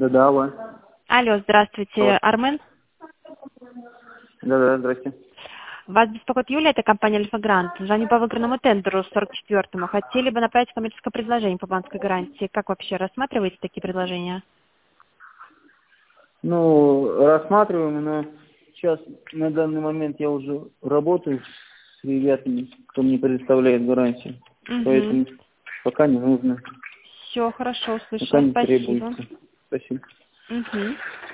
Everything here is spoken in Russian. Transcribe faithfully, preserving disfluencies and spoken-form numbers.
Да-да, алло. Алло, здравствуйте, Алло. Армен. Да-да, здрасте. Вас беспокоит Юлия, это компания Альфа-Грант. Звоню по выигранному тендеру сорок четвёртому. Хотели бы направить коммерческое предложение по банковской гарантии. Как вообще рассматриваете такие предложения? Ну, рассматриваем, но сейчас на данный момент я уже работаю с ребятами, кто мне предоставляет гарантию. Угу. Поэтому пока не нужно. Все, хорошо, Пока услышала. не Спасибо. требуется. Спасибо. Угу.